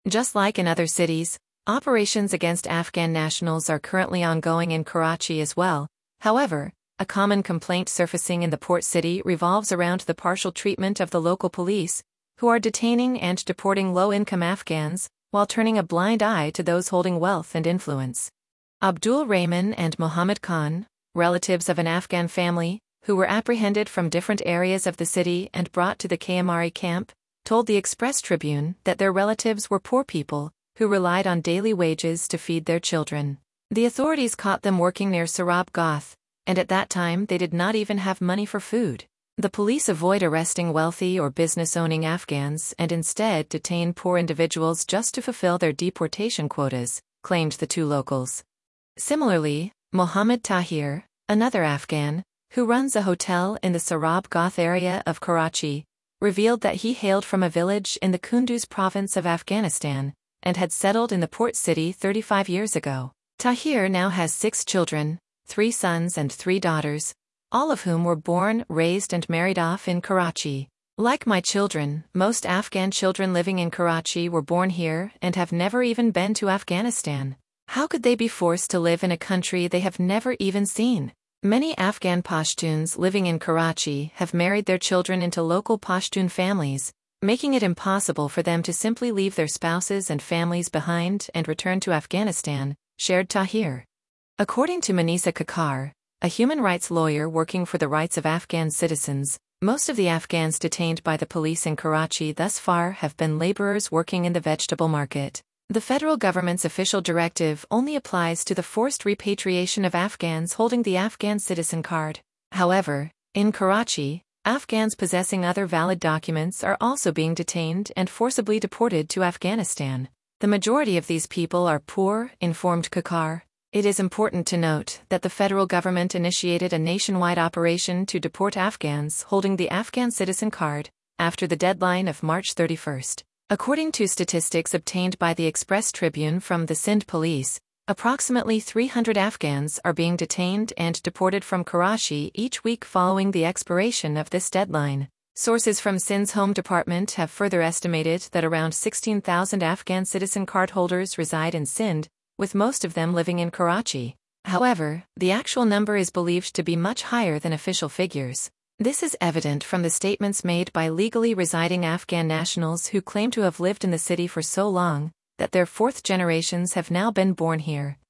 Just like in other cities, operations against Afghan nationals are currently ongoing in Karachi as well. However, a common complaint surfacing in the port city revolves around the partial treatment of the local police, who are detaining and deporting low-income Afghans, while turning a blind eye to those holding wealth and influence. Abdul Rahman and Mohammed Khan, relatives of an Afghan family, who were apprehended from different areas of the city and brought to the Kayamari camp, told the Express Tribune that their relatives were poor people, who relied on daily wages to feed their children. The authorities caught them working near Sarab Goth, and at that time they did not even have money for food. The police avoid arresting wealthy or business-owning Afghans and instead detain poor individuals just to fulfill their deportation quotas, claimed the two locals. Similarly, Mohammed Tahir, another Afghan, who runs a hotel in the Sarab Goth area of Karachi, revealed that he hailed from a village in the Kunduz province of Afghanistan and had settled in the port city 35 years ago. Tahir now has 6 children, 3 sons and 3 daughters, all of whom were born, raised and married off in Karachi. Like my children, most Afghan children living in Karachi were born here and have never even been to Afghanistan. How could they be forced to live in a country they have never even seen? Many Afghan Pashtuns living in Karachi have married their children into local Pashtun families, making it impossible for them to simply leave their spouses and families behind and return to Afghanistan, shared Tahir. According to Manisa Kakar, a human rights lawyer working for the rights of Afghan citizens, most of the Afghans detained by the police in Karachi thus far have been laborers working in the vegetable market. The federal government's official directive only applies to the forced repatriation of Afghans holding the Afghan citizen card. However, in Karachi, Afghans possessing other valid documents are also being detained and forcibly deported to Afghanistan. The majority of these people are poor, informed Kakar. It is important to note that the federal government initiated a nationwide operation to deport Afghans holding the Afghan citizen card after the deadline of March 31st. According to statistics obtained by the Express Tribune from the Sindh police, approximately 300 Afghans are being detained and deported from Karachi each week following the expiration of this deadline. Sources from Sindh's Home Department have further estimated that around 16,000 Afghan citizen card holders reside in Sindh, with most of them living in Karachi. However, the actual number is believed to be much higher than official figures. This is evident from the statements made by legally residing Afghan nationals who claim to have lived in the city for so long that their 4th generations have now been born here.